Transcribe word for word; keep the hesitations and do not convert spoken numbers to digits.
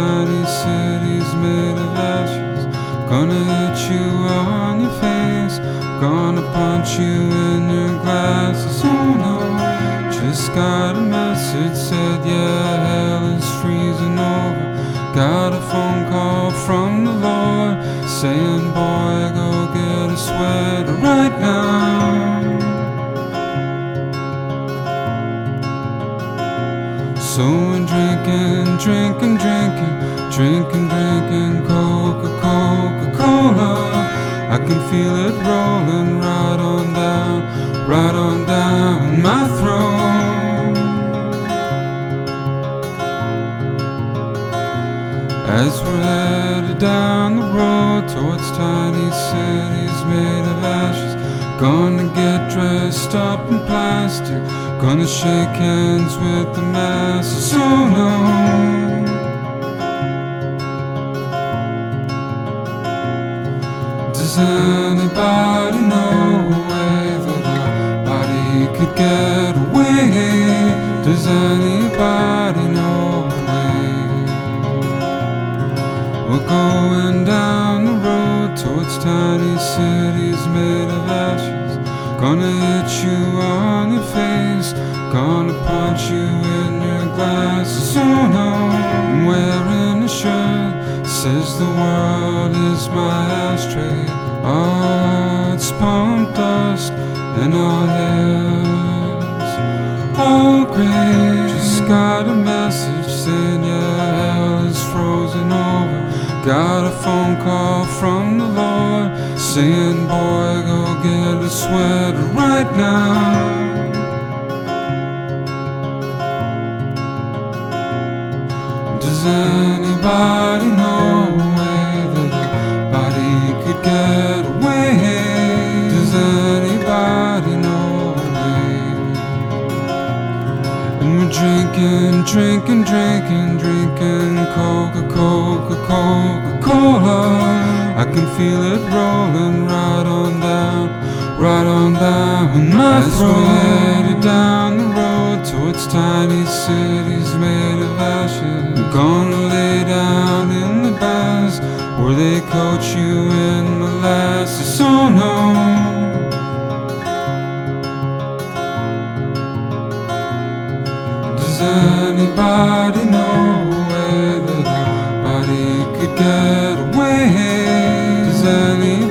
tiny cities made of ashes. Gonna hit you on your face, gonna punch you in your glasses. Oh no, just got a message, said yeah, hell is freezing over. Got a phone call from the Lord, saying boy, go get a sweater right now. So I'm drinking, drinking, drinking, drinking, drinking Coca-Cola. I can feel it rolling right on down, right on down my throat. As we're headed down the road towards tiny cities made of ashes, gonna get dressed up in plastic, gonna shake hands with the masses. Oh no, does anybody know a way that our body could get away? Does anybody know a way? We're going down the road towards tiny cities made of ashes. Gonna hit you on your face, gonna punch you in your glasses. Oh no, I'm wearing a shirt, says the world is my ashtray. Oh, it's pumped dust in our heads. Oh great, just got a message saying yeah, hell is frozen over. Got a phone call from the Lord, saying boy, go get a sweater right now. Does anybody know a way that a body could get away? Does anybody know a way? And we're drinking, drinking, drinking, drinking Coca-Cola, Coca-Cola. I can feel it rolling right on down, right on down my throat. As we're headed down the road towards tiny cities made of ashes, I'm gonna lay down in the bars where they coat you in molasses. Oh no, does anybody know a way that our body could get away? Does anybody